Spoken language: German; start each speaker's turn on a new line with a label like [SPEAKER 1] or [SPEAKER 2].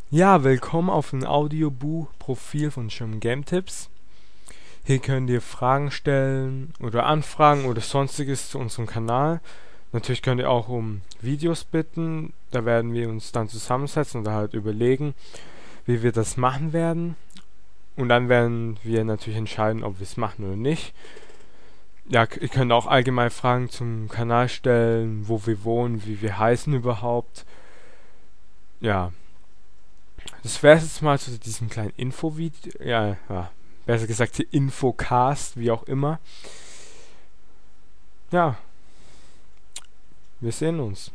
[SPEAKER 1] Ja, willkommen auf dem Audiobuch-Profil von Schirm Game Tipps. Hier könnt ihr Fragen stellen oder Anfragen oder sonstiges zu unserem Kanal. Natürlich könnt ihr auch um Videos bitten. Da werden wir uns dann zusammensetzen und halt überlegen, wie wir das machen werden. Und dann werden wir natürlich entscheiden, ob wir es machen oder nicht. Ja, ihr könnt auch allgemein Fragen zum Kanal stellen, wo wir wohnen, wie wir heißen überhaupt. Ja, das wäre jetzt mal zu diesem kleinen Info-Video. Ja, besser gesagt, die Infocast, wie auch immer. Ja, wir sehen uns.